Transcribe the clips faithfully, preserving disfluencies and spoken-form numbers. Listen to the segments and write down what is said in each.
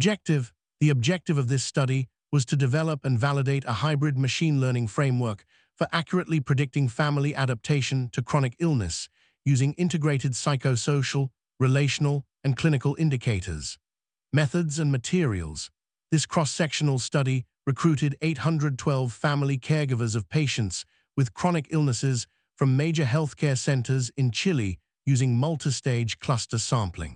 Objective. The objective of this study was to develop and validate a hybrid machine learning framework for accurately predicting family adaptation to chronic illness using integrated psychosocial, relational, and clinical indicators. Methods and materials. This cross-sectional study recruited eight hundred twelve family caregivers of patients with chronic illnesses from major healthcare centers in Chile using multi-stage cluster sampling.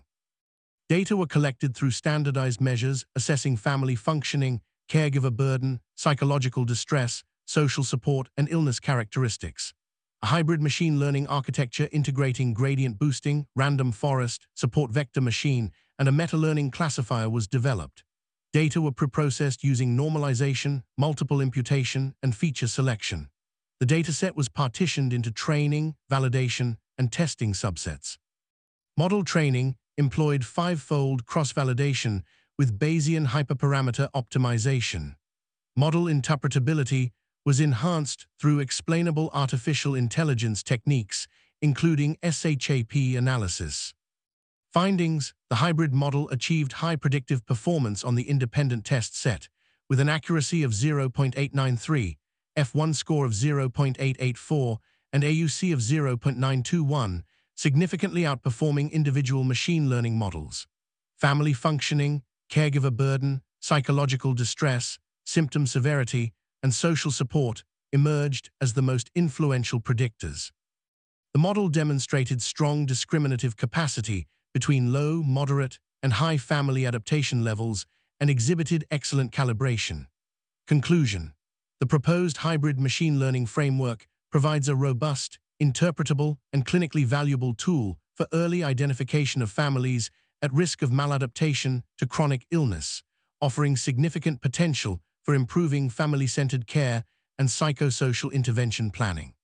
Data were collected through standardized measures assessing family functioning, caregiver burden, psychological distress, social support, and illness characteristics. A hybrid machine learning architecture integrating gradient boosting, random forest, support vector machine, and a meta-learning classifier was developed. Data were preprocessed using normalization, multiple imputation, and feature selection. The dataset was partitioned into training, validation, and testing subsets. Model training employed five-fold cross-validation with Bayesian hyperparameter optimization. Model interpretability was enhanced through explainable artificial intelligence techniques, including SHAP analysis. Findings: the hybrid model achieved high predictive performance on the independent test set, with an accuracy of zero point eight nine three, F one score of zero point eight eight four, and A U C of zero point nine two one, significantly outperforming individual machine learning models. Family functioning, caregiver burden, psychological distress, symptom severity, and social support emerged as the most influential predictors. The model demonstrated strong discriminative capacity between low, moderate, and high family adaptation levels and exhibited excellent calibration. Conclusion: the proposed hybrid machine learning framework provides a robust, interpretable, and clinically valuable tool for early identification of families at risk of maladaptation to chronic illness, offering significant potential for improving family-centered care and psychosocial intervention planning.